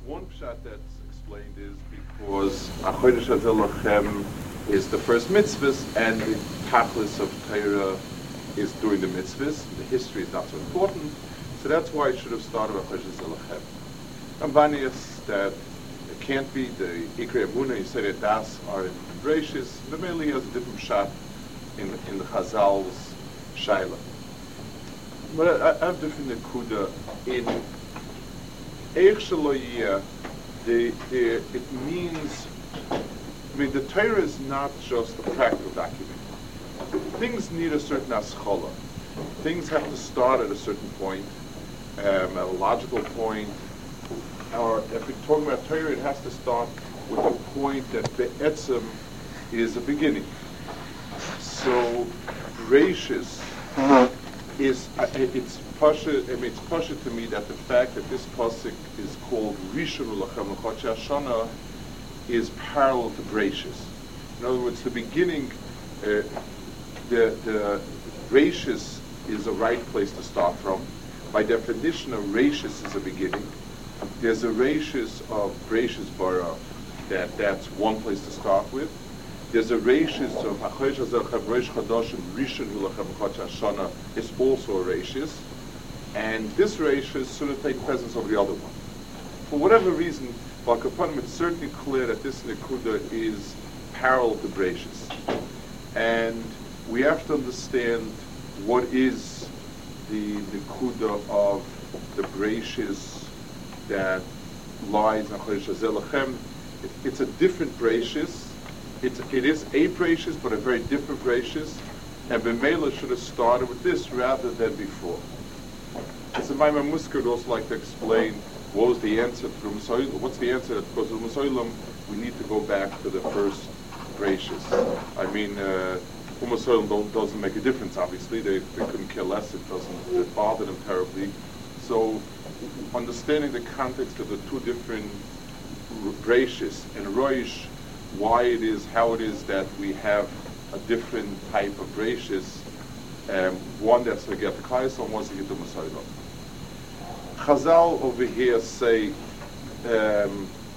One pshat that's explained is because Achodesh Hazeh Lachem is the first mitzvahs, and the tachlis of Torah is doing the mitzvahs. The history is not so important, so that's why it should have started with Achodesh Hazeh Lachem. Ambanias that it can't be the Ikrei Emunah. You say that das are in Bereshis. The mainly has a different pshat in the Chazal's Shaila. But I have different nekuda in Eich Shaloyeh. It means, the Torah is not just a practical document. Things need a certain aschala. Things have to start at a certain point, at a logical point. Or if we're talking about Torah, it has to start with a point that be'etzem is a beginning. So, Reishis is it's pasha to me that the fact that this pasuk is called Rishon Ulachem L'Chodshei Hashana is parallel to Bereishis. In other words, the beginning, the Reishis is a right place to start from. By definition, a Reishis is a beginning. There's a Reishis of Bereishis bara that's one place to start with. There's a Reishis of Achodesh Hazeh Lachem Rosh Chodoshim Rishon Ulachem L'Chodshei Hashana is also a Reishis, and this Reishis sort of take precedence over the other one. For whatever reason, Balkapanim, it's certainly clear that this Nekuda is parallel to Bereishis, and we have to understand what is the Nekuda of the Bereishis that lies in Achodesh Hazeh Lachem. It's a different Bereishis. It is a Bereishis, but a very different Bereishis, and B'meila should have started with this rather than before. As a Maimon Musker would also like to explain what was the answer to the Musoilim. What's the answer? Because of the Musoilim, we need to go back to the first Bereishis. I mean, Musoilim doesn't make a difference, obviously. They couldn't care less. It bother them terribly. So, understanding the context of the two different Bereishis and Roish, why it is, how it is that we have a different type of Bereishis, one that's to get the Kais and one to get the Musoilim. Chazal over here say that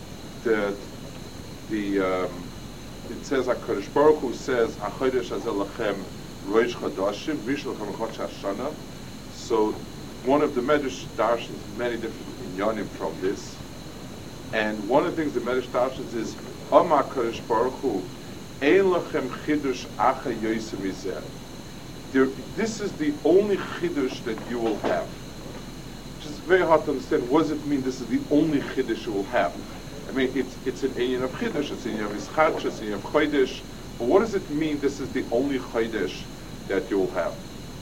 it says HaKadosh Baruch Hu says Achodesh Hazeh Lachem Rosh Chodoshim Rishon L'Chem L'Chodshei Hashana. So one of the Medrash darshans many different inyanim from this, and one of the things the Medrash darshans is Amar HaKadosh Baruch Hu Ein Lachem Chidush Acha Yosem Mizeh. This is the only chidush that you will have. Which is very hard to understand. What does it mean this is the only chiddush you will have? I mean, it's an inyan of chiddush, it's an inyan of ischadsh, it's an inyan of chodesh. But what does it mean this is the only chodesh that you will have?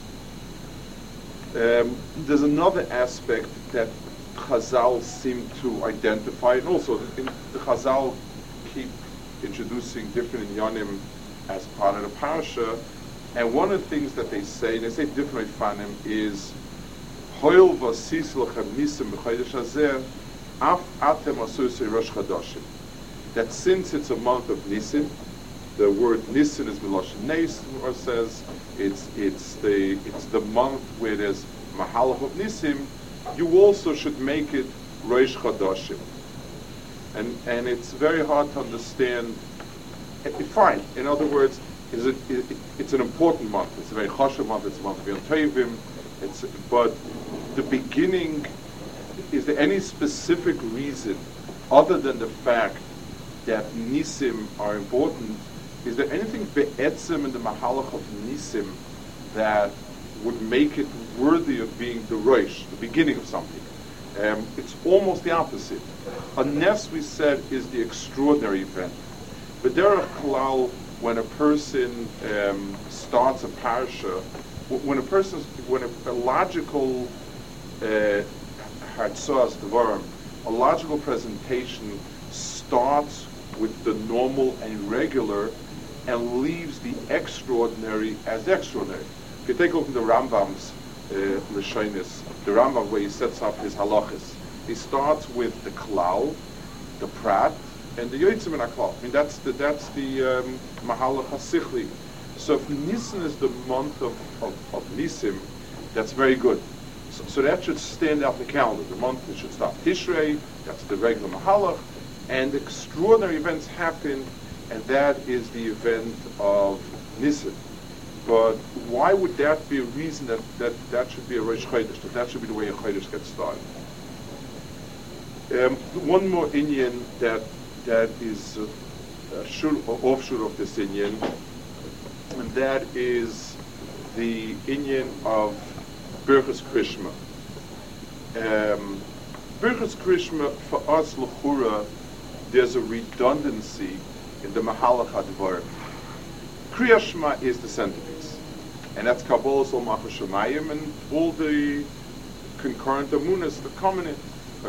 There's another aspect that Chazal seem to identify, and also the Chazal keep introducing different inyanim as part of the parasha. And one of the things that they say, and they say different fanim, is Hoil vasis lachem nisim b'chodesh hazeh af atem asusei rosh chodoshim. That since it's a month of Nisim, the word Nisim is Miloshin Nes, or says it's the month where there's Mahalach of Nisim. You also should make it Rosh Chodoshim, and it's very hard to understand. Fine. In other words, it's an important month. It's a very chashuv month. It's a month of Yom Tovim. But the beginning, is there any specific reason other than the fact that Nisim are important? Is there anything be'etzim in the Mahalach of Nisim that would make it worthy of being the Rosh, the beginning of something? It's almost the opposite. A Nes, we said, is the extraordinary event. But derech klal, when a person starts a parasha, when a logical hartzos devarim, a logical presentation starts with the normal and regular and leaves the extraordinary as extraordinary. If you take a look at the Rambam's Lashonis, the Rambam where he sets up his halachas, he starts with the klal, the prat, and the yotzim in HaKlal. I mean, that's the Mahalach HaSichli. So if Nisan is the month of Nisim, that's very good. So that should stand out in the calendar. The month that should start Tishrei, that's the regular Mahalach, and extraordinary events happen, and that is the event of Nisan. But why would that be a reason that should be a Rosh Chodesh, that should be the way a Chodesh gets started? One more Inyan that is a offshoot of this Inyan, and that is the Inyan of Birchas Krishma. Birchas Krishma, for us, L'chura, there's a redundancy in the Mahalach HaDvarim. Kriya Shema is the centerpiece, and that's Kabbalah Sol Machar Shemayim and all the concurrent amunas that come in it.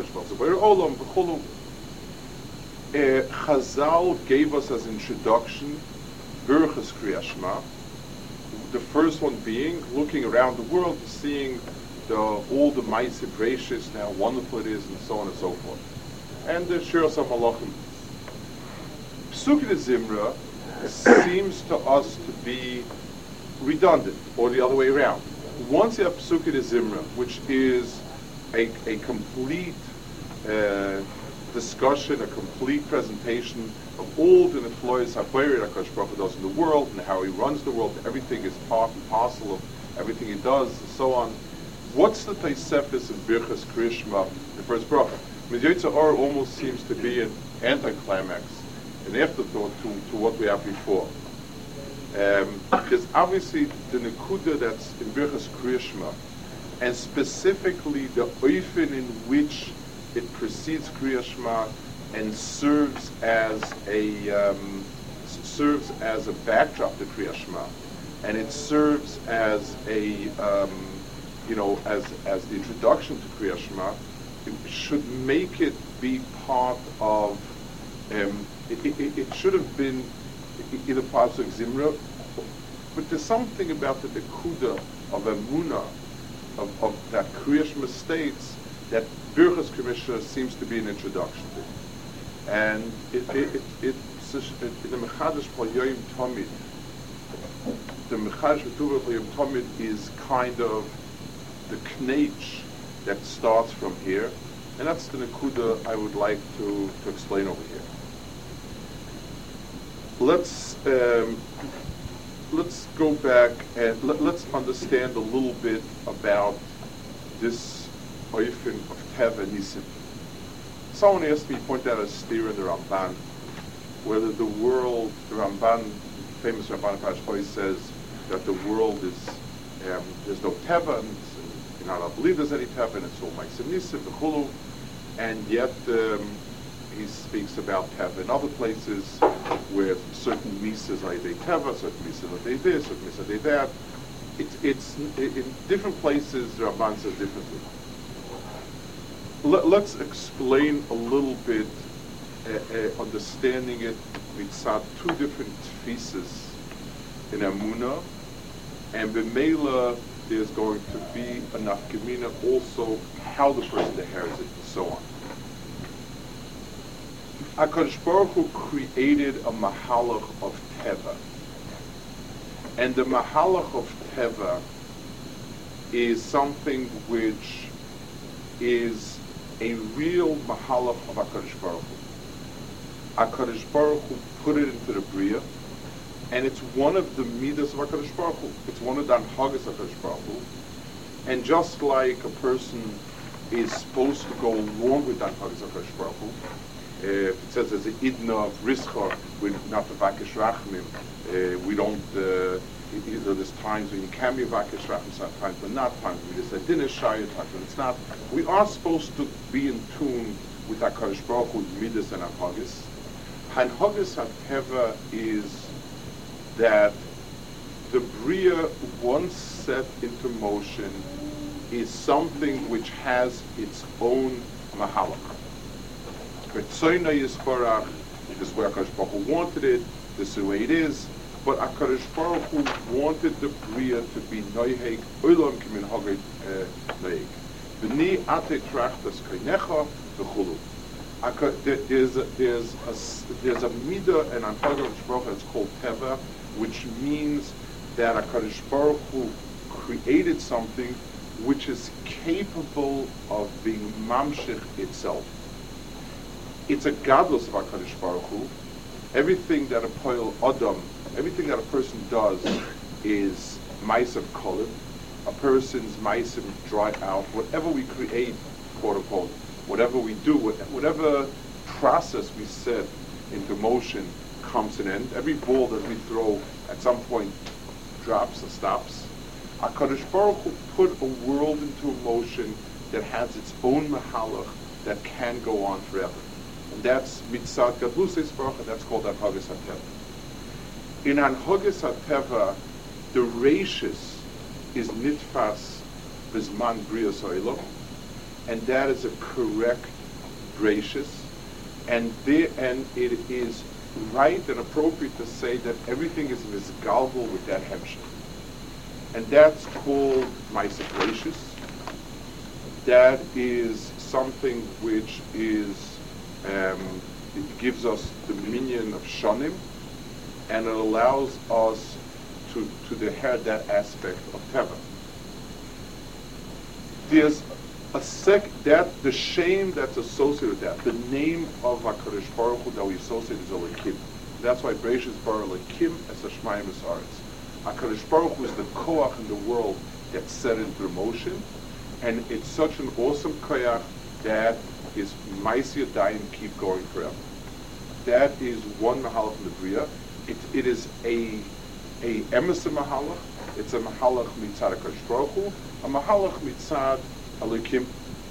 Chazal gave us as introduction Birchas Kriya Shema. The first one being looking around the world, seeing all the Ma'aseh Bereishis, how wonderful it is, and so on and so forth. And the Shiras HaMalachim. Psukei de Zimra seems to us to be redundant, or the other way around. Once you have Psukei de Zimra, which is a complete discussion, a complete presentation of all the neflois habayir that HaKadosh Baruch Hu does in the world, and how he runs the world, everything is part and parcel of everything he does, and so on. What's the Tosefos of Birchas Kriya Shema, the first bracha? Midyotza Or almost seems to be an anticlimax, an afterthought to what we have before. There's obviously the Nekuda that's in Birchas Kriya Shema, and specifically the oifen in which it precedes Kriya Shema and serves as a backdrop to Kriya Shema, and it serves as a as the introduction to Kriya Shema. It should make it be part of. It should have been either Pasuk Zimra, but there's something about the Nekuda of Emunah of that Kriya Shema states that Birchas Kriya Shema seems to be an introduction to, and in the Mechadash Pal Tamid, the Mechadash Pal Tamid is kind of the knech that starts from here, and that's the Nekuda I would like to explain over here. Let's go back and let's understand a little bit about this oifen of Teva Nisim. Someone asked me, pointed out a steer in the Ramban, whether the world, the Ramban, famous Ramban Pashpoy says that the world is, there's no Teva, and you're not allowed to believe there's any Teva, and it's all Ma'aseh Nisim, the Chulu, and yet he speaks about Teva in other places where certain Misas are they Teva, certain Misas are they this, certain Misas are they that. It's in different places, the Ramban says differently. Let's explain a little bit, understanding it mitzad two different tfises in Emunah, and b'meila there's going to be a nafkamina also how the person inherits it and so on. HaKadosh Baruch Hu created a mahalach of Teva, and the mahalach of Teva is something which is a real mahalach of HaKadosh Baruch Hu. HaKadosh Baruch Hu put it into the Bria, and it's one of the midas of HaKadosh Baruch Hu. It's one of the anhagas of HaKadosh Baruch Hu. And just like a person is supposed to go along with the anhagas of HaKadosh Baruch Hu, it says there's an idna of rischa, we're not the vakish rachmim, we don't, there's times when you can be vakish rachmim, sometimes but not, times when it's a dinner shayah, times when it's not. We are supposed to be in tune with HaKadosh Baruch Hu's midas and anhagas. Hanhagas HaTeva is that the Bria, once set into motion, is something which has its own mahalach. Retzoina Yisparach, this is where HaKadosh Baruch Hu wanted it, this is the way it is, but HaKadosh Baruch Hu wanted the Bria to be Noiheg, Olam Kimin Hagid Noiheg. V'ni Ate Trachtas Kainecha V'chulu. There's a midah and HaKadosh Baruch Hu that's called Teva, which means that HaKadosh Baruch Hu created something which is capable of being mamshich itself. It's a godless of HaKadosh Baruch Hu. Everything that a poil Adam, everything that a person does is ma'asav kolim. A person's ma'asim dry out. Whatever we create, quote unquote, whatever we do, whatever process we set into motion comes to an end. Every ball that we throw at some point drops and stops. HaKadosh Baruch Hu put a world into motion that has its own mahalach that can go on forever. And that's mitzad gadlus Baruch, and that's called Anhagas HaTeva. In Anhagas HaTeva, the rashis is nitfas bizman brias ha'olam, and that is a correct rashis, and it is right and appropriate to say that everything is misgalval with that hemshech. And that's called ma'asav rashis. That is something which is it gives us the minion of shonim, and it allows us to inherit that aspect of teva. There's the shame that's associated with that. The name of HaKadosh Baruch Hu that we associate is Elokim. That's why Bereishis bara Elokim as Hashmayim Esaretz. HaKadosh Baruch Hu is the koach in the world that's set into motion, and it's such an awesome koach that is Ma'aseh Yadayim, keep going forever. That is one mahalach in the Bria. It is a emes mahalach. It's a mahalach mitzad HaKadosh Baruch Hu, a mahalach mitzad Elokim.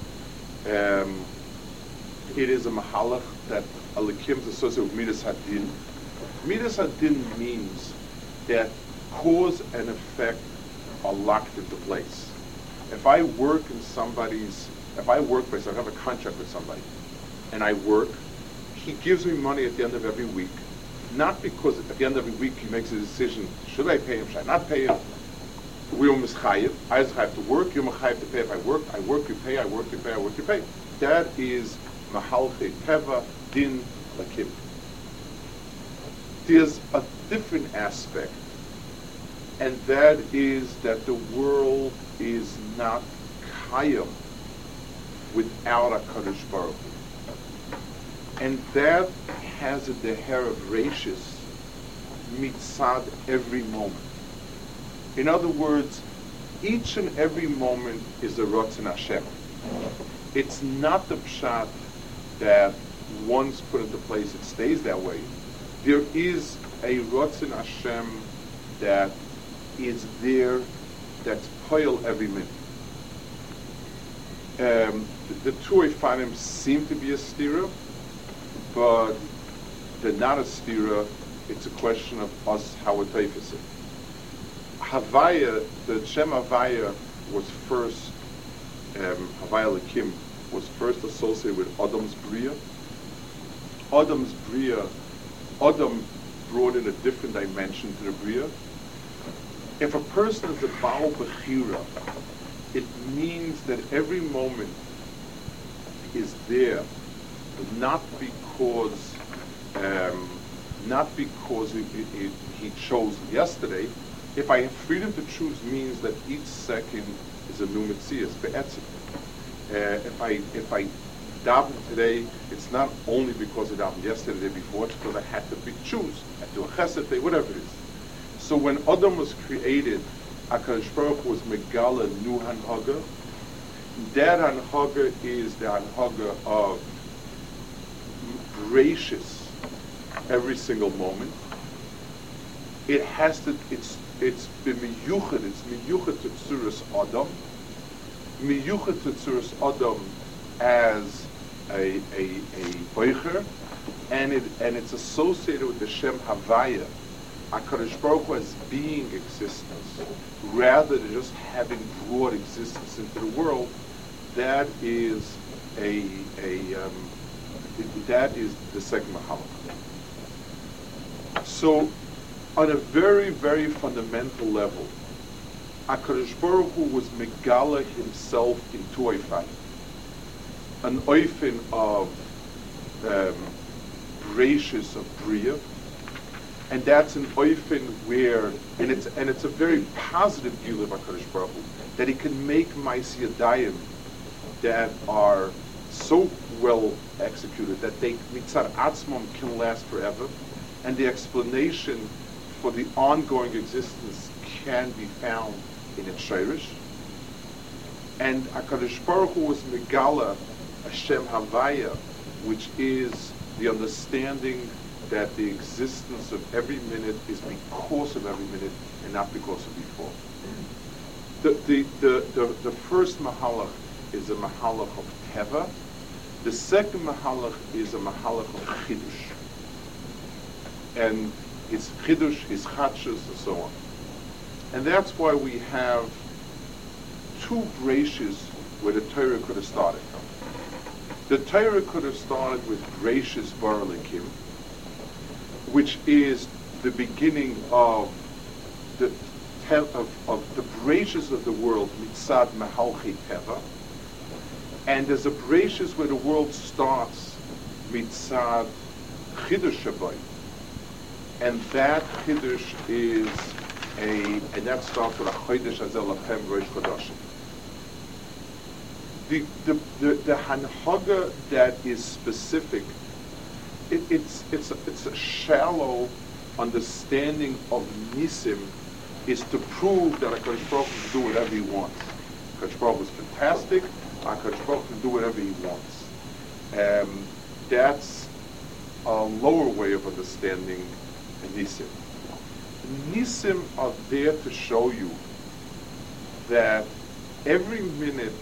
It is a mahalach that Elokim is associated with Midas Hadin. Midas Hadin means that cause and effect are locked into place. If I work by myself, I have a contract with somebody, and I work, he gives me money at the end of every week, not because at the end of every week he makes a decision, should I pay him, should I not pay him? We are mischayev. I have to work, you're mischayev to pay. If I work, you pay, I work, you pay, I work, you pay. That is mahalchei teva din lakim. There's a different aspect, and that is that the world is not kayam without HaKadosh Baruch Hu. And that has a deher of rashis mitzad every moment. In other words, each and every moment is a Ratzon Hashem. It's not the pshat that once put into place it stays that way. There is a Ratzon Hashem that is there, that's poil every minute. The two Eifanim seem to be a stira, but they're not a stira. It's a question of us how we taifas it. Havaya, the Shem Havaya was first, Havaya Lakim was first associated with Adam's Bria. Adam's Bria, Adam brought in a different dimension to the Bria. If a person is a Baal Bechira, it means that every moment is there, not because he chose yesterday. If I have freedom to choose, means that each second is a new Metzias, be'etzim. If I daven today, it's not only because I davened yesterday, the day before, it's because I had to choose. I had to do a chesed day, whatever it is. So when Adam was created, HaKadosh Baruch Hu was Megala Nu Hanhaga. That Hanhaga is the Hanhaga of gracious every single moment. It has to, it's b'miyuchad, it's miyuchad to Tzuras Adam. Miyuchad to Tzuras Adam as a boicher, and it's associated with the Shem Havaya, HaKadosh Baruch Hu as being existence, rather than just having brought existence into the world. That is that is the second mahalach. So, on a very, very fundamental level, HaKadosh Baruch Hu was megala himself in two oifai. An oifin of gracious of Bria, And that's an oifen where, and it's a very positive view of HaKadosh Baruch Hu, that he can make Ma'aseh Yadayim that are so well executed that they mitzad atzmam can last forever, and the explanation for the ongoing existence can be found in its shirish. And HaKadosh Baruch Hu was Megala Hashem Havaya, which is the understanding that the existence of every minute is because of every minute and not because of before. The first mahalach is a mahalach of teva. The second mahalach is a mahalach of chidush. And it's chidush, his chadshus, and so on. And that's why we have two brachas where the Torah could have started. The Torah could have started with brachas bar Elokim, which is the beginning of the brachas of the world, mitzad mahalchi teva, and there's a brachas where the world starts mitzad chidush shabai, and that chidush is and that starts with a chodesh azel lachem rosh chodashim. The hanhaga that is specific, it's a shallow understanding of nisim, is to prove that HaKadosh Baruch Hu can do whatever he wants. HaKadosh Baruch Hu is fantastic. HaKadosh Baruch Hu can do whatever he wants. That's a lower way of understanding nisim. Nisim are there to show you that every minute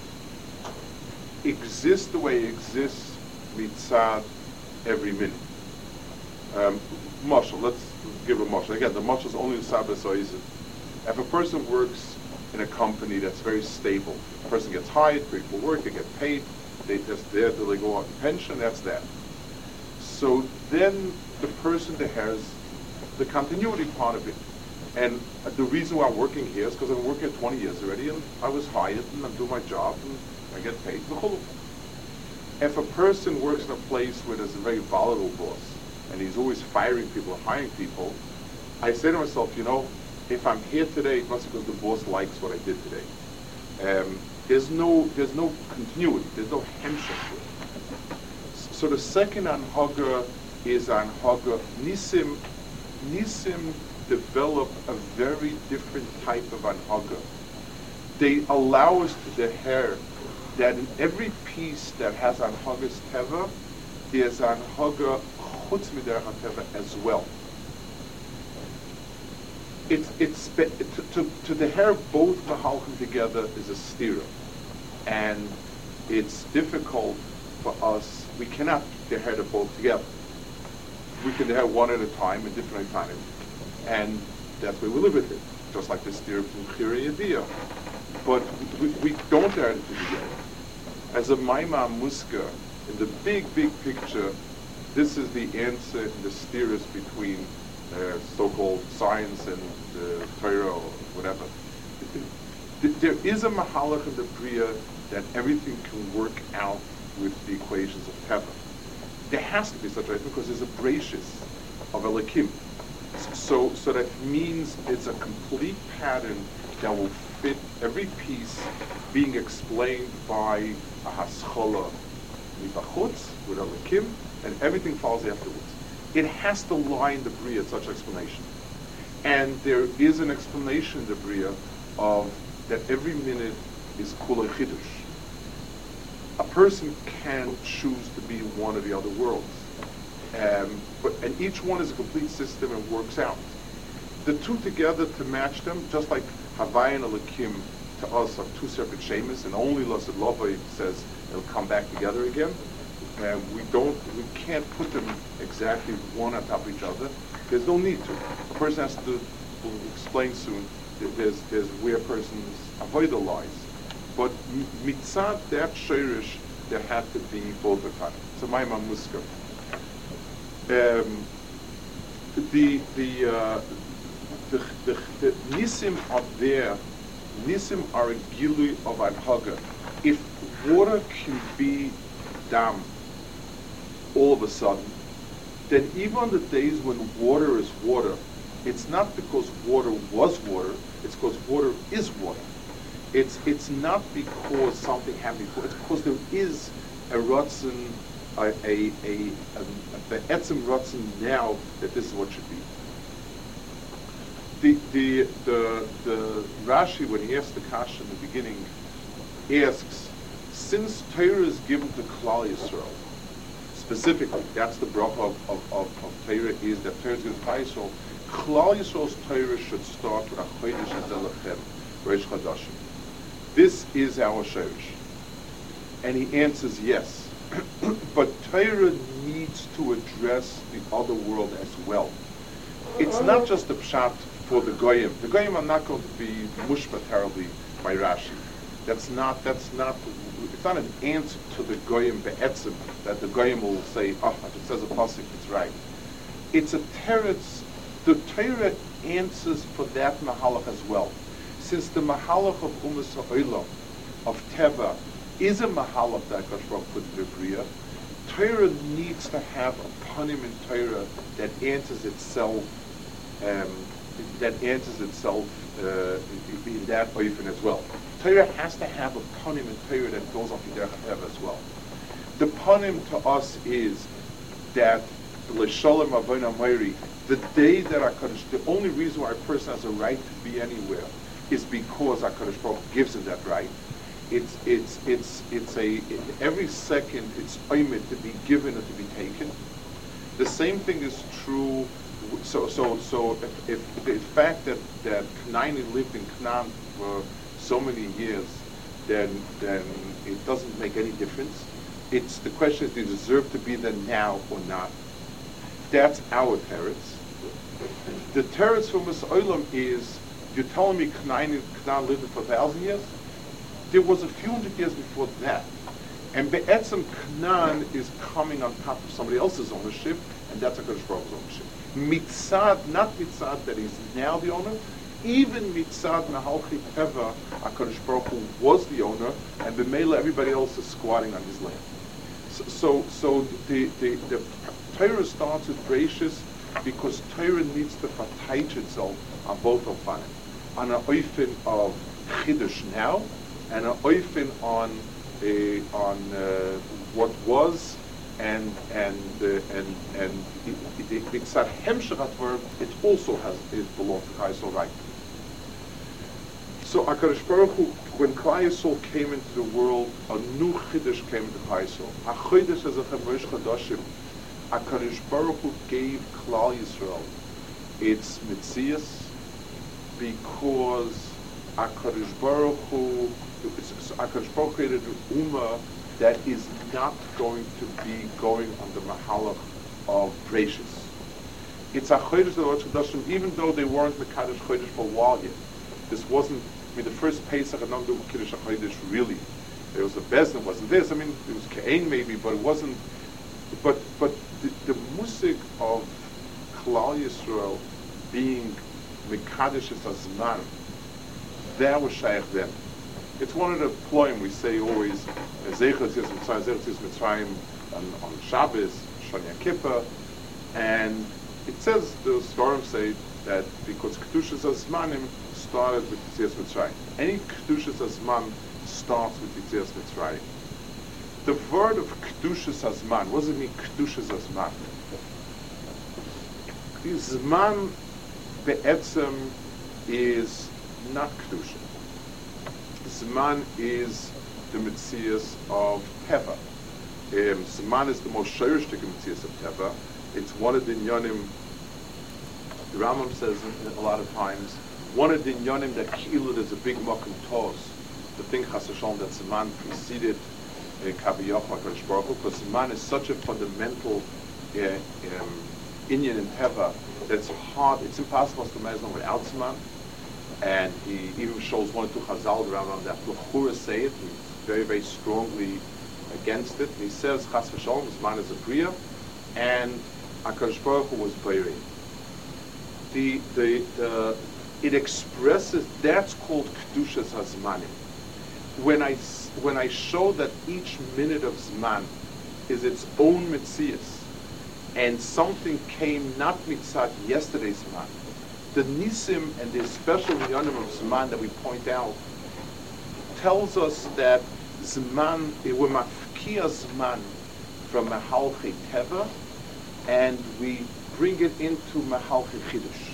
exists the way it exists mitzad every minute. Mashal, let's give a mashal. Again, the mashal is only the Sabbath Oizim. If a person works in a company that's very stable, a person gets hired, people work, they get paid, they just there till they go on pension, that's that. So then the person that has the continuity part of it. And the reason why I'm working here is because I've been working here 20 years already, and I was hired, and I'm doing my job, and I get paid. If a person works in a place where there's a very volatile boss, and he's always firing people and hiring people, I say to myself, if I'm here today, it's not because the boss likes what I did today. There's no continuity, there's no hemshech. So the second anhaga is anhaga nisim. Nisim develop a very different type of anhaga. They allow us to deher that in every piece that has anhagas teva, there's anhaga chutz mider teva as well. It's to deher both mahalchim together is a stira, and it's difficult for us. We cannot deher them both together. We can have one at a time in different times, and that's where we live with it, just like the steer from Chira Yediyah. But we don't have it together. As a Maimah Muska, in the big picture, this is the answer in the steers between so-called science and Torah or whatever. There is a mahalach in the Bria that everything can work out with the equations of Teva. There has to be such a thing because there's a brachis of Elokim. So that means it's a complete pattern that will fit every piece being explained by a haschala mibachutz with Elokim, and everything follows afterwards. It has to lie in the Bria, such explanation. And there is an explanation in the Bria of that every minute is kula chidush. A person can choose to be in one or the other worlds. And each one is a complete system and works out. The two together to match them, just like Havai and Elokim to us are two separate shemas, and only Lasad Lavai says it'll come back together again. We can't put them exactly one on top of each other. There's no need to. A person has to, we'll explain soon, there's where a person's avodah lies. But mitzad that shirish, there had to be both the time. So Maimah Muska. The nisim are there. Nisim are a gilui of anhaga. If water can be dam all of a sudden, then even on the days when water is water, it's not because water was water, it's because water is water. It's not because something happened before, it's because there is a Ratzon, a Etzem Ratzon now that this is what should be. The Rashi, when he asks the Kasha in the beginning, asks, since Torah is given to Klal Yisrael, specifically, that's the bracha of Torah, is that Torah is given to Klal Yisrael. Klal Yisrael's Torah should start with a Chodesh Ezelachem, Reish Chadashim. This is our Sheresh. And he answers yes. But Torah needs to address the other world as well. It's not just a pshat for the Goyim. The Goyim are not going to be mushma terribly by Rashi. It's not an answer to the Goyim be'etzim that the Goyim will say, if it says a pasuk, it's right. It's a teretz. The Torah answers for that mahalach as well. Since the mahalach of Umas Ha'olam, of Teva, is a mahalach that Akash Baruch put in the Bria, Torah needs to have a panim in Torah that answers itself in that oifen as well. Torah has to have a panim in Torah that goes off Yidei Teva as well. The panim to us is that l'shalom avon amayri, the day that HaKadosh, the only reason why a person has a right to be anywhere is because HaKadosh Baruch gives him that right. It's every second it's oimid to be given or to be taken. The same thing is true. So if the fact that Knaini lived in Canaan for so many years, then it doesn't make any difference. It's the question: do you deserve to be there now or not? That's our teretz. The teretz from Umas Ha'olam is, you're telling me Canaan lived for 1,000 years? There was a few hundred years before that. And Be'etzem Canaan is coming on top of somebody else's ownership, and that's HaKadosh Baruch Hu's ownership. Mitzad, not mitzad that he's now the owner, even mitzad Nahalchi Teva, HaKadosh Baruch Hu was the owner, and B'meila everybody else is squatting on his land. So the Torah starts with gracious because Torah needs to fataych itself on both of them, on an oifen of chiddush now, and an oifen on what was, and mitzad hemshech verb, it also belongs to Klal Yisrael right. So HaKadosh Baruch Hu, when Klal Yisrael came into the world, a new chiddush came into Klal Yisrael. HaChiddush as a Reish Chadashim. HaKadosh Baruch Hu gave Klal Yisrael its mitzias because HaKadosh Baruch Hu created an ummah that is not going to be going on the mahalach of gracious. It's a chodesh of the Reish Chadashim, even though they weren't Mekadosh chodesh for a while yet. This wasn't, the first Pesach and not the Kiddush HaChodesh really. There was a Bezdin, wasn't this. It was Ke'en maybe, but it wasn't. But the musig of Klal Yisrael being Mekadosh Azman, that was Shaykh then. It's one of the ployim we say always, Zeichot Yis Mitzrayim on Shabbos, Shon Yom Kippur, and it says, the Svarim say that because Kedushas Azmanim started with Yitzias Mitzrayim. Any Kedushas Azman starts with Yitzias Mitzrayim. The word of Kedushas Azman, what does it mean, Kedushas Azman? Zman be'etzem is not Kedusha. Zman is the Metzias of Teva. Zman is the most shayristic Metzias of Teva. It's one of the Inyanim, the Rambam says a lot of times, one of the Inyanim that Ki'ilu there's a big Mokum Tos, the thing Chas V'Shalom that Zman preceded Kaviyach HaKadosh Baruch Hu, because Zman is such a fundamental Inyan in Teva that it's hard, it's impossible to imagine without Zman. And he even shows one or two Chazal around that L'chura say it, he's very, very strongly against it. And he says, Chas V'Shalom, Zman is a Bria, and HaKadosh Baruch Hu was Beirei. It expresses, that's called Kedushas HaZmanim. When I show that each minute of Zman is its own Metzias, and something came not mitzad yesterday's Zman. The Nisim and the special Yonim of Zman that we point out tells us that Zman, we're mafkia Zman from Mahalchi Teva, and we bring it into Mahalchi Chidush.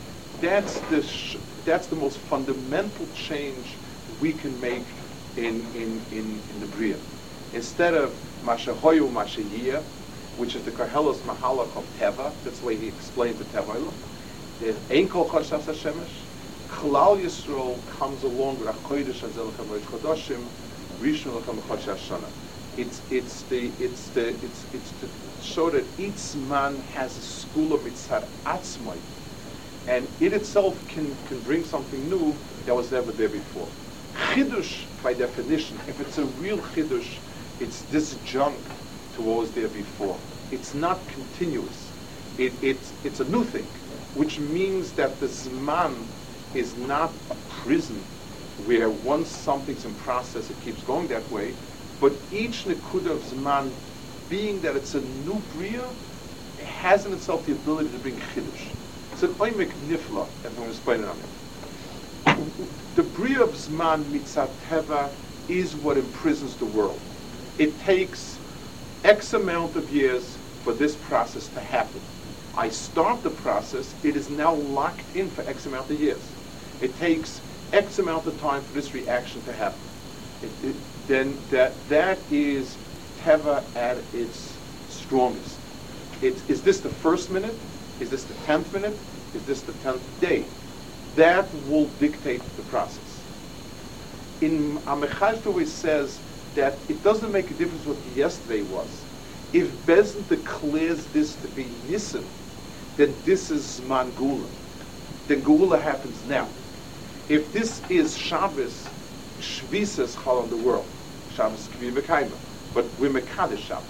That's the most fundamental change we can make in the Bria. Instead of Mashahoyu Mashayiyah, which is the Kohelos Mahalach of Teva, that's the way he explains the Teva. The Ein Kol Chashas HaShemesh, Chalal Yisrael comes along with HaKodesh Hazel Chamosh Chodoshim, Rishon Lechem Chodesh Hashanah. It's to show that each man has a school of mitzvah atzmai, and it itself can bring something new that was never there before. Chidush, by definition, if it's a real chidush, it's disjunct to what was there before. It's not continuous. It's a new thing, which means that the Zman is not a prison where once something's in process, it keeps going that way, but each Nekuda of Zman, being that it's a new Bria, it has in itself the ability to bring Chidush. It's an Oimek Nifla, as I'm going to explain it on it. The Bria of Zman, Mitzat Teva, is what imprisons the world. It takes X amount of years for this process to happen. I start the process, it is now locked in for X amount of years. It takes X amount of time for this reaction to happen. Then that is Teva at its strongest. Is this the first minute? Is this the 10th minute? Is this the 10th day? That will dictate the process. In Amechajtowe says that it doesn't make a difference what yesterday was. If Bezin declares this to be Nisim, then this is Zman Gula. Then Gula happens now. If this is Shabbos, Shvisas Chal on the world. Shabbos Kvi Mekayma. But we're Mekadesh Shabbos.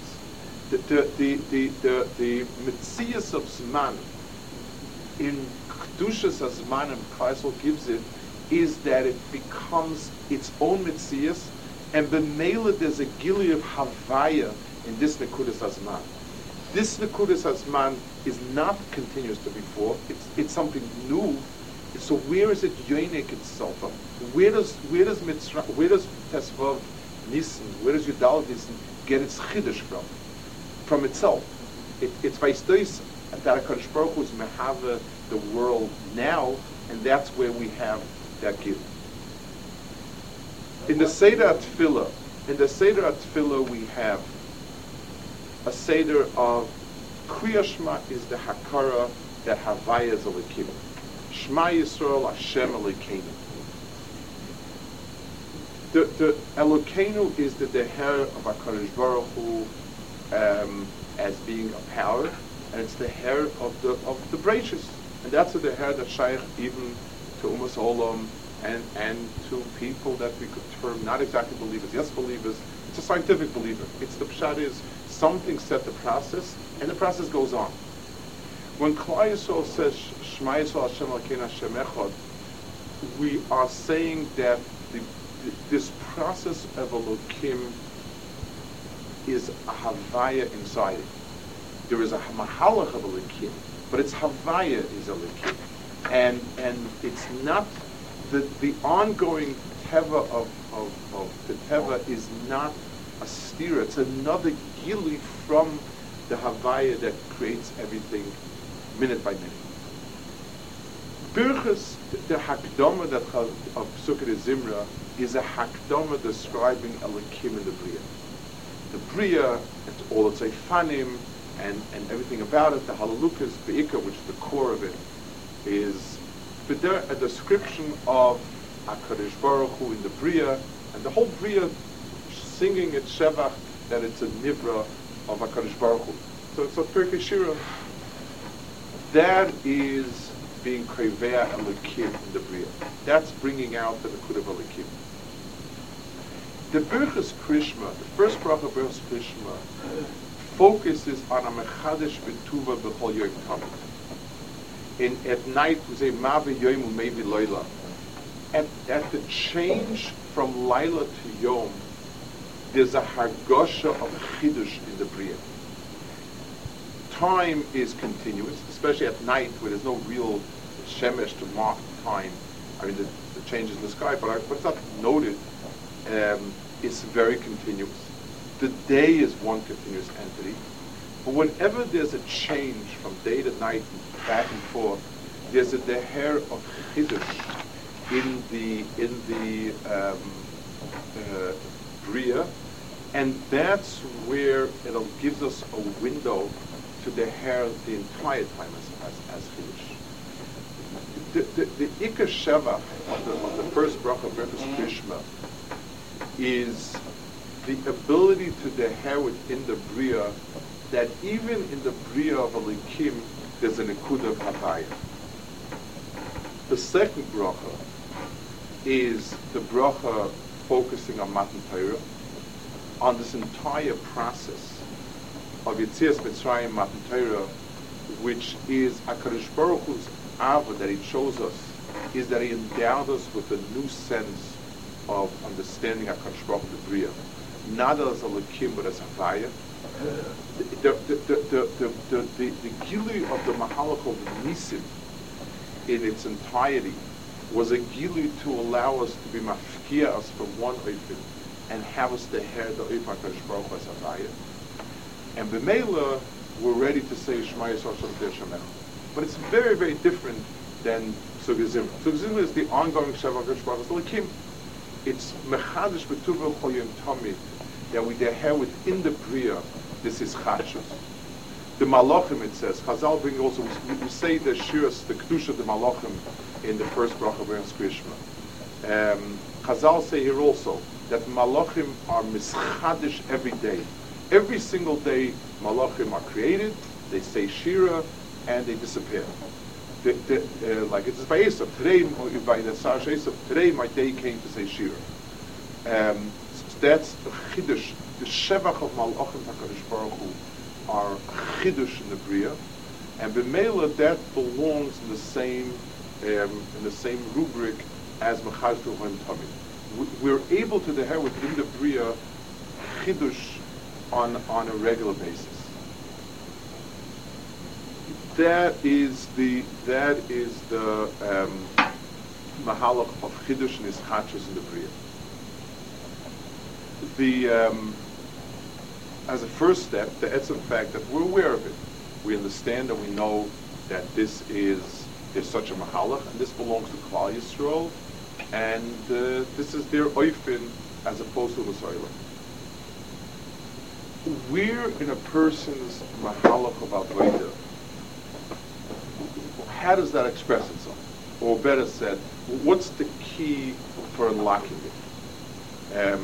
The Metzias of Zman in Kedushas Zman and Kaisel gives it is that it becomes its own Metzias, and B'meila there's a Gili of Havaya in this Nekudas Hazman. This Nekudas Hazman is not continuous to before. It's something new. So where is it yoinik itself from? Where does Tesvav Nissen, where does Yudal Nissen get its chiddush from? From itself. It's by Stois that HaKadosh Baruch Hu is mehava the world now, and that's where we have that gift. In the Seder Atfilah, we have a Seder of Kriya Shema is the Hakara that Havaya is Elikim. Shema Yisrael Hashem Elokeinu. The Elokeinu is the Deher of HaKadosh Baruch Hu as being a power, and it's the Deher of the Breishis. And that's the Deher that Shaykh even to Umas Olam and to people that we could term not exactly believers, yes believers. It's a scientific believer. It's the Pshat is something set the process, and the process goes on. When Klal Yisrael says Shema Yisrael Hashem Elokeinu Hashem Echad, we are saying that this process of Elokim is a Havaya inside it. There is a Mahalach of Elokim, but its Havaya is Elokim. And it's not, the ongoing Teva of the Teva is not a stira, it's another Gili from the Havaya that creates everything minute by minute. Birchas, the Hakdama that of Pesukei Zimra is a Hakdama describing Elokim in the Bria. The Bria, and all its Eifanim, and everything about it, the Halalukas, Be'ikah, which is the core of it, is a description of HaKadosh Baruch Hu in the Bria, and the whole Bria singing its Shevach that it's a Nivra of HaKadosh Baruch Hu. So it's a Pirkei Shira. That is being Krevea Elokim in the Bria. That's bringing out the Nekud of Elokim. The Birchas Krishma, the first bracha of Birchas Krishma, focuses on a Mechadesh B'tuva B'chol Yom Tamid. At night we say Ma've Yom U'Mevi Loila. At the change from Laila to Yom, there's a Hargosha of Chidush in the Bria. time is continuous, especially at night where there's no real shemesh to mark time. I mean, the changes in the sky, but it's not noted. It's very continuous. The day is one continuous entity. But whenever there's a change from day to night and back and forth, there's a deher of chiddush in the bria, and that's where it gives us a window to deher the entire time as chiddush. The Ikar Sheva of the first bracha of Berachos Krishma is the ability to deher within the bria, that even in the bria of Elikim there's a nekuda of havaya. The second bracha is the bracha focusing on Matan Torah, on this entire process of Yetzias Mitzrayim Matan Torah, which is HaKadosh Baruch Hu's Ava that He shows us, is that He endowed us with a new sense of understanding HaKadosh Baruch Hu, the Bria, not as a Elikim but as Havaya. The gilui of the Mahalach of Nisim in its entirety was a gilui to allow us to be mafkia us from one oifin and have us the hair the oif HaKadosh Baruch Hu as Havaya. And b'meila we're ready to say Shema Yisrael Shem Shemech. But it's very, very different than Sugya Zimra. Sugya Zimra is the ongoing Sheva HaKadosh Baruch Hu Elikim. It's mechadish b'tuva choyim tamid that we deher within the bria. This is chachus. The malachim, it says, Chazal bring also, we say the shiras, the kedusha of the malachim in the first bracha of Berachos Krishma. Chazal say here also that malachim are mischadish every day. Every single day, malachim are created, they say shira, and they disappear. Like it says by Esav, by the Sarsh Esav, today my day came to say shira. So that's the chiddush. The shevach of malachim HaKadosh Baruch Hu are chiddush in the bria, and b'meila that belongs in the same rubric as mechaz v'choyim tamid. We're able to deher within the bria chiddush on a regular basis. That is the mahalach of chiddush and ischachus in the bria. As a first step, the etzem fact that we're aware of it, we understand and we know that there's such a mahalach, and this belongs to Klal Yisrael, and this is their oifin as opposed to Masoila. We're in a person's mahalach of avodah. How does that express itself? Or better said, what's the key for unlocking it?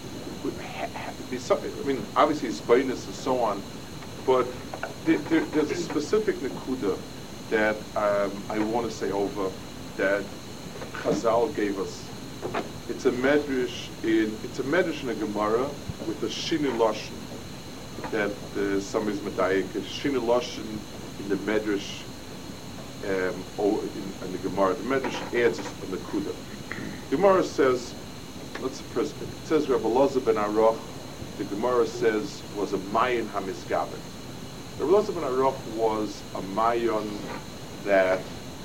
I mean, obviously it's bonus and so on, but there's a specific nekuda that I want to say over that Chazal gave us. It's a medrash in a Gemara with a shinu lashon that somebody's medayik. A shinu lashon in the medrash in the Gemara. The medrash adds a nekuda. The Gemara says, let's first, it says Rabbi Elazar ben Aruch, the Gemara says, was a mayon hamizgaber. Rabbi Elazar ben Aruch was a mayon that,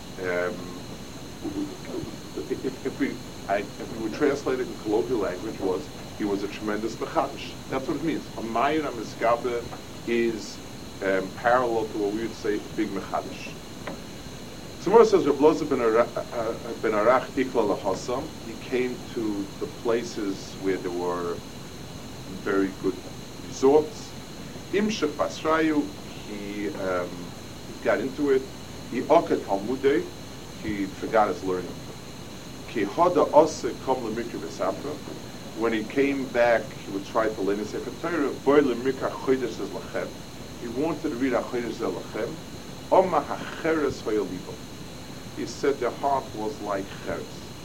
if we would translate it in colloquial language, he was a tremendous mechadish. That's what it means. A mayon hamizgaber is parallel to what we would say a big mechadish. Gemara says Rabbi Elazar ben Arach ikla lahasam. He came to the places where there were very good resorts. Imshach basrayu, he got into it. He oket talmudei, he forgot his learning. Ki hada ose kom lemikra v'safra. When he came back, he would try to learn the Sefer Torah. Boy lemikra chodesh es lachem. He wanted to read a chodesh es lachem. Oma hacheres v'yolibo. He said their heart was like cheres.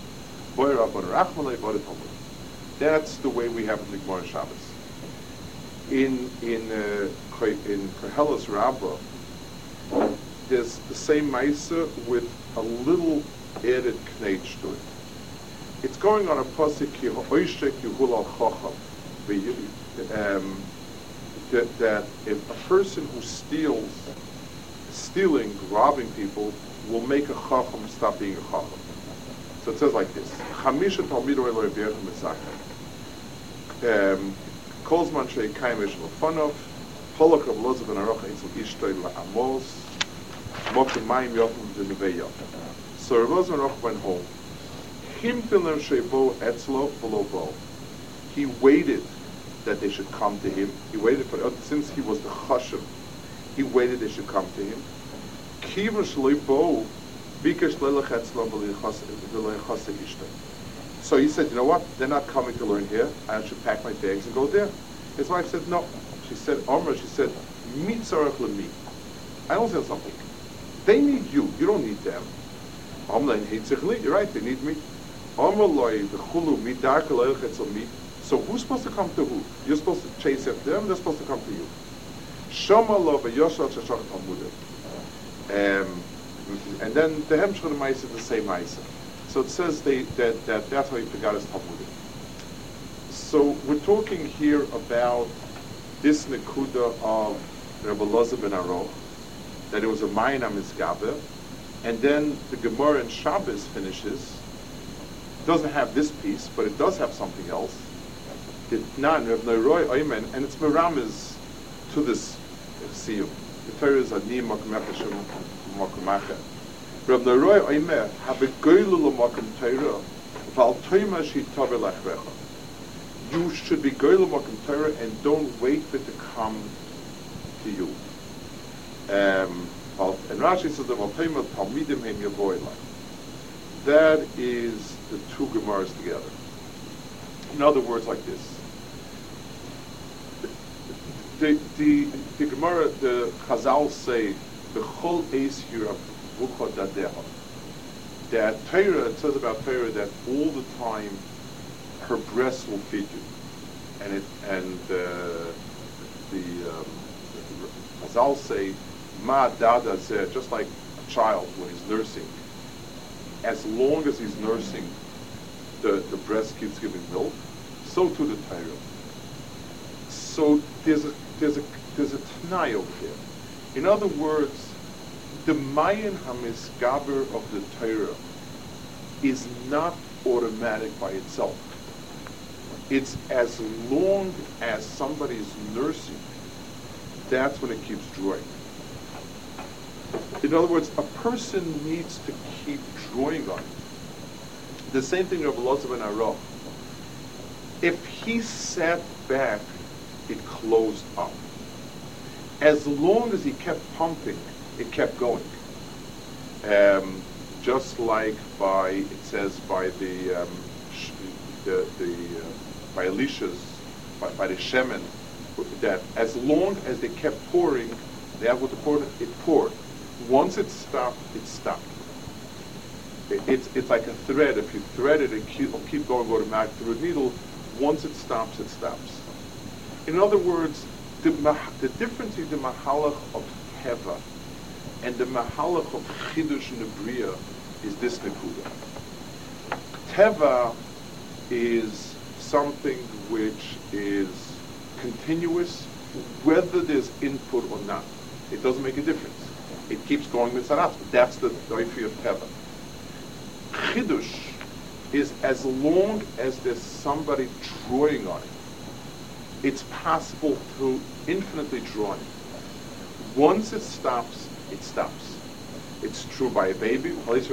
That's the way we have in the Gemara Shabbos. In Koheles Rabbah, there's the same Maisa with a little added knetch to it. It's going on a pasuk Yehoishek Yuhul al Chacham. that if a person who stealing, robbing people, will make a chacham stop being a chacham. So it says like this: Chamisha talmido elo Rebbeinu Mezakeh. Kolzman sheikayim ish lefanov, polak Rav Elazar ben Aruch eitzel ishtoi la'amos, mokim mayim yochim v'nevei yochim. So Rav Elazar ben Aruch went home. Himfilim sheibo etzlo v'lo bo. He waited that they should come to him. He waited since he was the chashem, he waited they should come to him. Kiva shloi bo. So he said, you know what? They're not coming to learn here. I should pack my bags and go there. His wife said, no. She said, Omar, meet tzarech l'mi. I don't say something. They need you. You don't need them. You're right, they need me. So who's supposed to come to who? You're supposed to chase after them, they're supposed to come to you. And then the Hemshech of the Maisa is the same Maisa. So it says that's how he forgot his Talmudim. So we're talking here about this Nekuda of Rabbi Elazar ben Aruch, that it was a Mayin HaMizgaber, and then the Gemara in Shabbos finishes. It doesn't have this piece, but it does have something else. And it's Meramis to this Siyum. The Torah is Ani Makom Echashim Makom Acher. Rav Neroy Oimer have a goylu l'makom Torah v'al toima shi taber lachrecha. You should be goylu l'makom Torah and don't wait for it to come to you. And Rashi says that v'al toima talmidim hem yavoilai. That is the two Gemaras together. In other words, like this. The Gemara, the Chazal say, the chol eis hirav that Torah, it says about Torah that all the time her breasts will feed you, and the Chazal say ma dada zeh, just like a child when he's nursing, as long as he's nursing, the breast keeps giving milk. So too the Torah. So there's a t'nai over here. In other words, the Mayin HaMizgaber of the Torah is not automatic by itself. It's as long as somebody's nursing, that's when it keeps drawing. In other words, a person needs to keep drawing on it. The same thing of Elazar ben Aruch. If he sat back, it closed up. As long as he kept pumping, it kept going. Just like by Elisha's, by the Shemen, that as long as they kept pouring, they have what to pour, it poured. Once it stopped, it stopped. It's like a thread. If you thread it, it'll keep going automatically through a needle. Once it stops, it stops. In other words, the difference between the Mahalach of Teva and the Mahalach of Chidush Nebriya is this Nekuda. Teva is something which is continuous, whether there's input or not. It doesn't make a difference. It keeps going with Sarat. That's the Doifi of Teva. Chidush is as long as there's somebody drawing on it. It's possible to infinitely draw it. Once it stops, it stops. It's true by a baby. If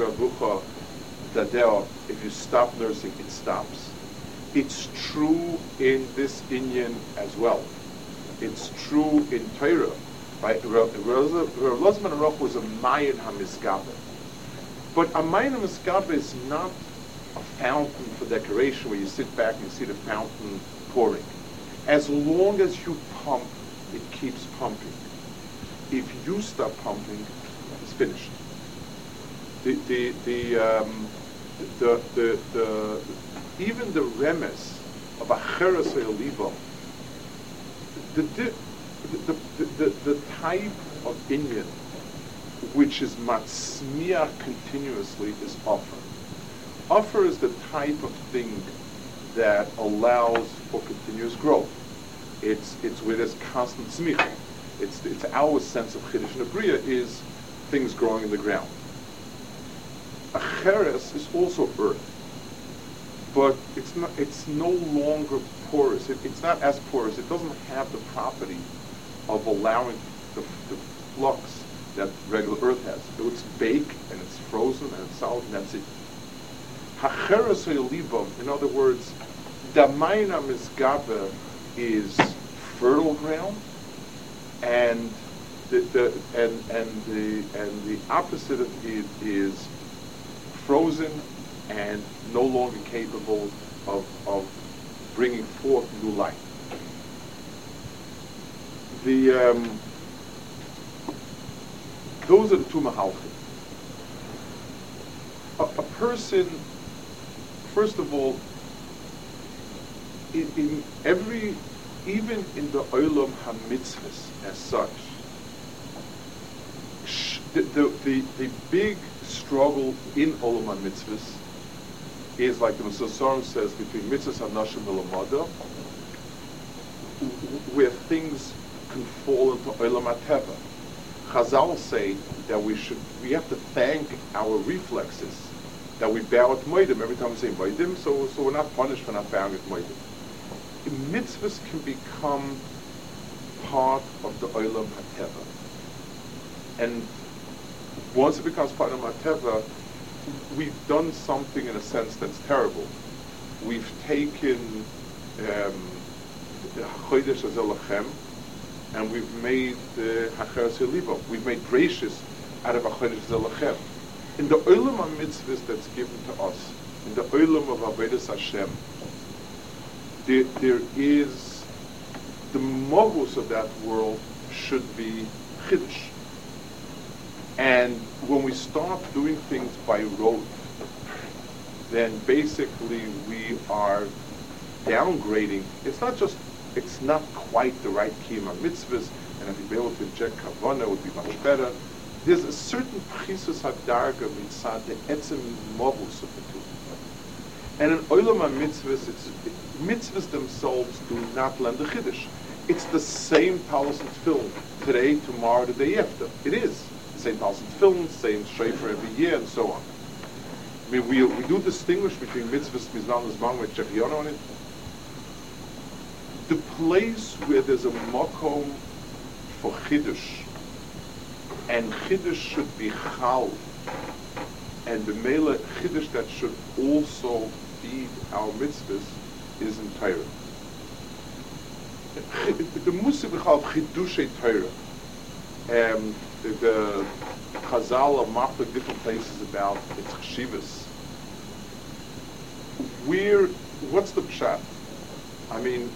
you stop nursing, it stops. It's true in this inyan as well. It's true in Torah. Rav Elazar ben Aruch was a Mayin HaMizgaber. But a Mayin HaMizgaber is not a fountain for decoration where you sit back and you see the fountain pouring. As long as you pump, it keeps pumping. If you stop pumping, it's finished. Even the remes of Acheres Oliva, the type of inyan which is matzmiach continuously is offer. Offer is the type of thing that allows for continuous growth. It's where there's constant tzmicha. It's our sense of chiddush and abriya is things growing in the ground. Acheres is also earth, but it's no longer porous. It's not as porous. It doesn't have the property of allowing the flux that regular earth has. So it's baked and it's frozen and it's solid and that's it. Hacheres libam, in other words, damayna misgabe is fertile ground, and the opposite of it is frozen and no longer capable of bringing forth new life. Those are the two mahalchim. A person, first of all, in every, even in the olam hamitzvahs as such, the big struggle in olam hamitzvahs is, like the Mesosarim says, between mitzvahs hanashim v'lamada, where things can fall into olam hateva. Chazal say that we have to thank our reflexes that we bow at moedim every time we say moedim, so we're not punished for not bowing at moedim. Mitzvahs can become part of the olam hateva, and once it becomes part of hateva, we've done something in a sense that's terrible. We've taken Chodesh Hazel Lachem, and we've made Hacheres Libam. We've made gracious out of Chodesh Hazel Lachem. In the olam mitzvahs that's given to us, in the olam of Avodas Hashem, there is the mogos of that world should be chiddush. And when we start doing things by rote, then basically we are downgrading. It's not quite the right kiyum mitzvahs, and if you'd be able to inject kavanah, it would be much better. There's a certain prisus hadarga mitzad the etzem mogos of the two. And in olam mitzvahs, mitzvahs themselves do not lend the chiddush. It's the same talis and tefillin today, tomorrow, the day after. It is. Same talis and tefillin, same shofar every year, and so on. I mean, we do distinguish between mitzvahs, mizman, mizman, with shechion on it. The place where there's a makom for chiddush, and chiddush should be chal, and the mele chiddush that should also feed our mitzvahs, is in Torah. The musik of chidushei Torah, the Chazal are marked at different places about its cheshivas. What's the pshat? I mean,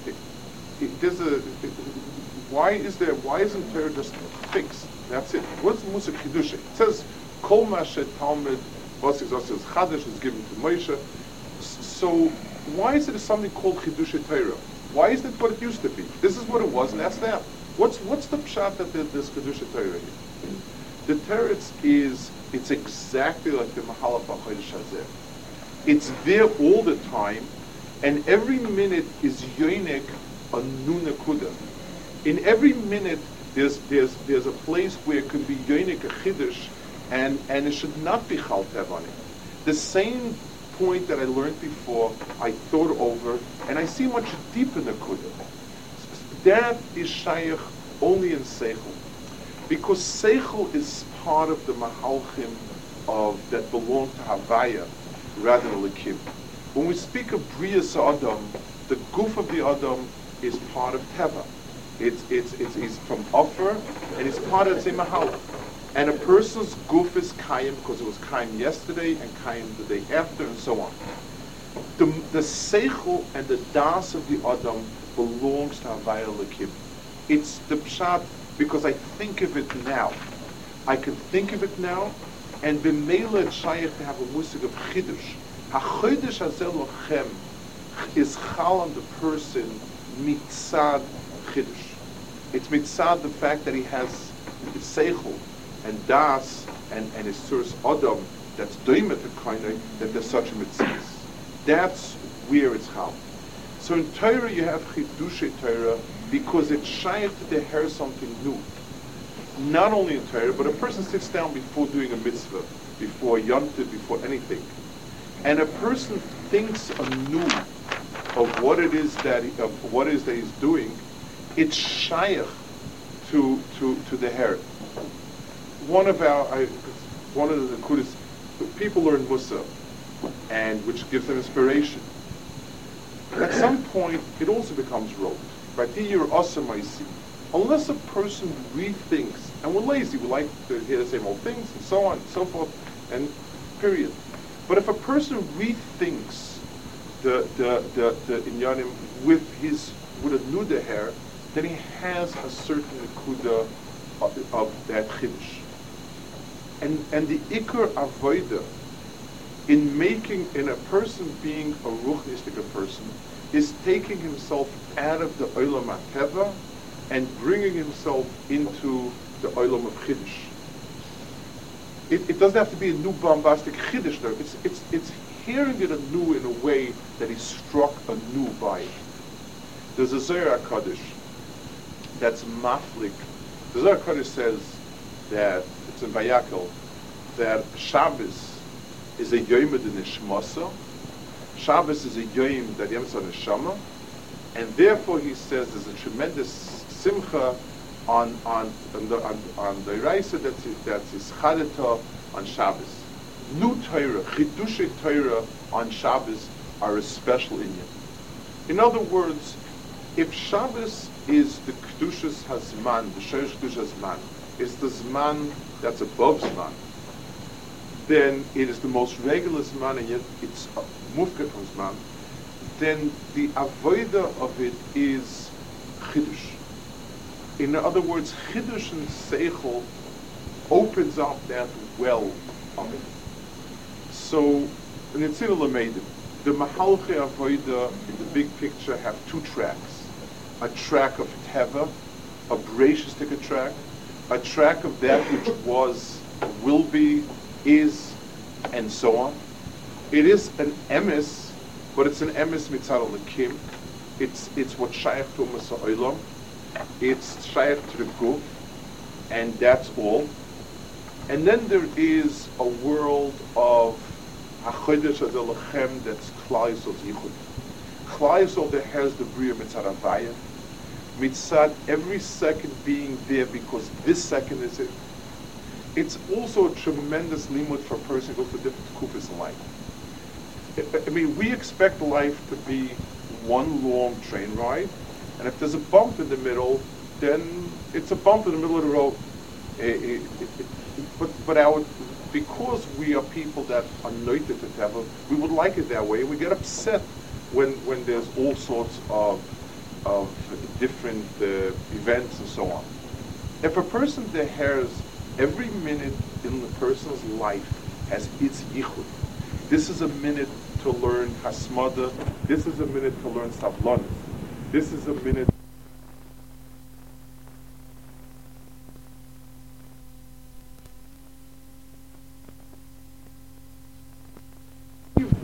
why isn't Torah just fixed? That's it. What's the musik chidushei? It says kol mashet talmud vasik zasis chadash is given to Moshe. So why is it something called chidushei Torah? Why isn't it what it used to be? This is what it was, and that's that. What's the pshat that there's chidushei Torah here? The teretz is, it's exactly like the Mahalach HaChodesh Hazeh. It's there all the time, and every minute is yonik a new nekuda. In every minute, there's a place where it could be yonik a chiddush, and it should not be chaltev on it. The same point that I learned before, I thought over, and I see much deeper nekuda. That is shaykh only in seichel. Because seichel is part of the mahalchim that belong to Havaya rather than Likim. When we speak of Briyas Adam, the goof of the Adam is part of Teva. It's from Ofer, and it's part of the same mahalch. And a person's goof is Kayim because it was Kayim yesterday and Kayim the day after, and so on. The seichel and the das of the Adam belongs to Havaya Likim. It's the pshat. Because I think of it now. I can think of it now, and b'meila it's shaykh to have a musik of chidush. HaChodesh Hazel Lochem is chal on the person mitzad chidush. It's mitzad the fact that he has seichel and das and his source adam that's doimet the kind that there's such a mitzvah. That's where it's chal. So in Torah you have chidushei Torah, because it's shy to the hair something new. Not only in Torah, but a person sits down before doing a mitzvah, before yontif, before anything, and a person thinks anew of what it is that he's doing. It's shaykh to the hair. One of the Kudas, people learn Musa, and which gives them inspiration. At some point, it also becomes rote. Unless a person rethinks, and we're lazy, we like to hear the same old things, and so on and so forth, and period. But if a person rethinks the inyanim with a nuda hair, then he has a certain nekuda of that chiddush. And the ikar avoida in a person being a ruchnistic person is taking himself out of the olam hateva and bringing himself into the olam of chiddush. It doesn't have to be a new bombastic chiddush though. It's hearing it anew in a way that he's struck anew by it. There's a Zohar HaKadosh that's maflik. The Zohar HaKadosh says that, it's in Vayakel, that Shabbos is a yom of the nishmasa. Shabbos is a yom that yems on neshama, and therefore he says there's a tremendous simcha on the Raisa that's is chadata on Shabbos. New Torah, chidushay Torah on Shabbos are a special inyan. In other words, if Shabbos is the kedushas hazman, the shorish kedushas hazman, is the zman that's above zman, then it is the most regular zman, and yet it's mufka from zman. Then the avoida of it is chidush. In other words, chidush and seichel opens up that well of it. So, in the Tzina Lamedim, the Mahalche Avoida in the big picture have two tracks. A track of Teva, a Bereshis track, a track of that which was, will be, is, and so on. It is an emes, but it's an emes mitzad alakim. It's what shaykh to Masa Olam. It's shaykh to the guf, and that's all. And then there is a world of Achodesh Azelachem that's Klal Yisrael's Yichud. Klal Yisrael that has the Bria Mitzad Avaya. Mitzad every second being there because this second is it. It's also a tremendous limud for a person who goes to different kufis in life. I mean, we expect life to be one long train ride, and if there's a bump in the middle, then it's a bump in the middle of the road. But because we are people that are noted to Teva, we would like it that way. We get upset when there's all sorts of different events and so on. If a person that has every minute in the person's life has its yichud, this is a minute to learn hasmada, this is a minute to learn savlanis, this is a minute